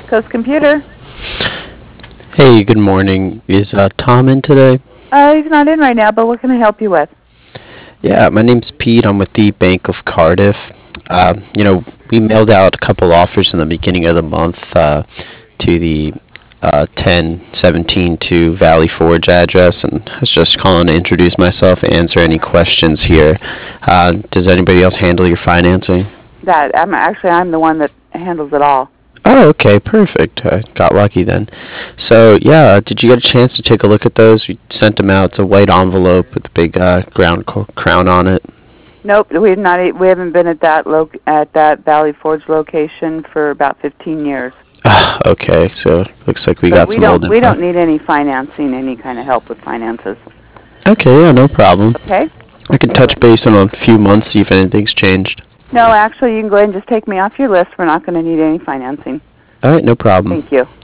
Coast Computer. Hey, good morning. Is Tom in today? He's not in right now, but what can I help you with? Yeah, my name's Pete. I'm with the Bank of Cardiff. We mailed out a couple offers in the beginning of the month to the 10172 Valley Forge address, and I was just calling to introduce myself and answer any questions here. Does anybody else handle your financing? I'm the one that handles it all. Oh, okay, perfect. I got lucky then. So, yeah, did you get a chance to take a look at those? We sent them out. It's a white envelope with a big crown on it. Nope, we haven't been at that Valley Forge location for about 15 years. Okay, so looks like we But got some old we info. don't need any financing, any kind of help with finances. Okay, yeah, no problem. Okay? I can touch base in a few months, see if anything's changed. No, actually, you can go ahead and just take me off your list. We're not going to need any financing. All right, no problem. Thank you.